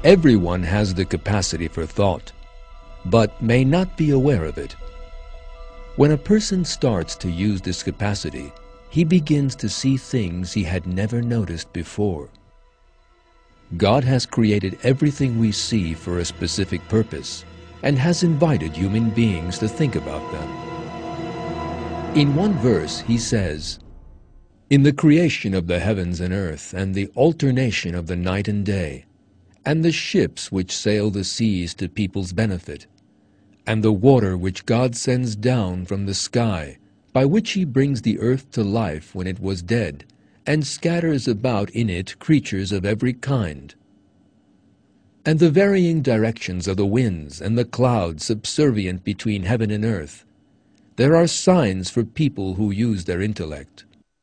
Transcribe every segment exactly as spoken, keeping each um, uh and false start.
Everyone has the capacity for thought, but may not be aware of it. When a person starts to use this capacity, he begins to see things he had never noticed before. God has created everything we see for a specific purpose and has invited human beings to think about them. In one verse he says, "In the creation of the heavens and earth, and the alternation of the night and day, and the ships which sail the seas to people's benefit, and the water which God sends down from the sky, by which he brings the earth to life when it was dead, and scatters about in it creatures of every kind, and the varying directions of the winds and the clouds subservient between heaven and earth. There are signs for people who use their intellect."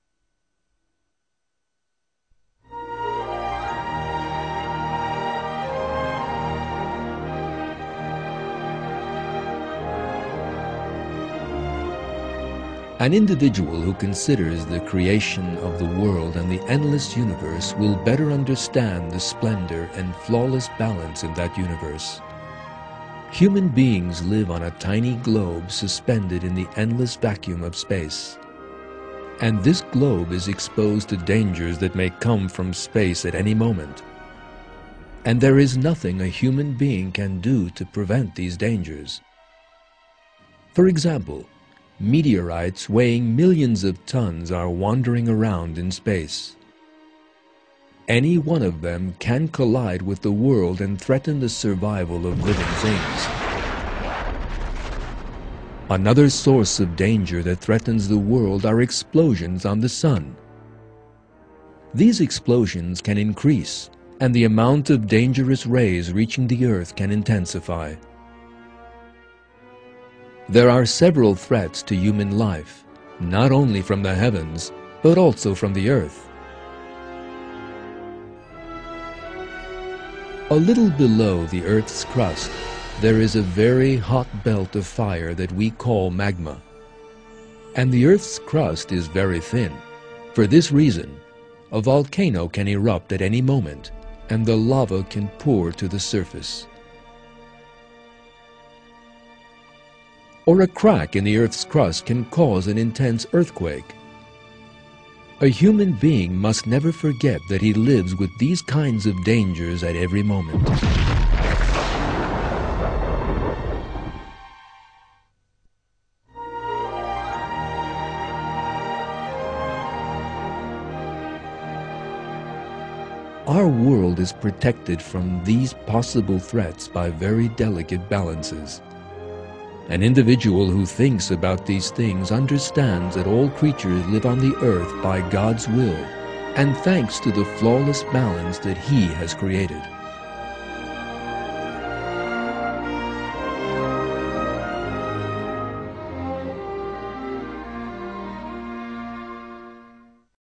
An individual who considers the creation of the world and the endless universe will better understand the splendor and flawless balance in that universe. Human beings live on a tiny globe suspended in the endless vacuum of space. And this globe is exposed to dangers that may come from space at any moment. And there is nothing a human being can do to prevent these dangers. For example, meteorites weighing millions of tons are wandering around in space. Any one of them can collide with the world and threaten the survival of living things. Another source of danger that threatens the world are explosions on the sun. These explosions can increase, and the amount of dangerous rays reaching the earth can intensify. There are several threats to human life, not only from the heavens, but also from the earth. A little below the earth's crust, there is a very hot belt of fire that we call magma. And the earth's crust is very thin. For this reason, a volcano can erupt at any moment, and the lava can pour to the surface. Or a crack in the earth's crust can cause an intense earthquake. A human being must never forget that he lives with these kinds of dangers at every moment. Our world is protected from these possible threats by very delicate balances. An individual who thinks about these things understands that all creatures live on the earth by God's will and thanks to the flawless balance that He has created.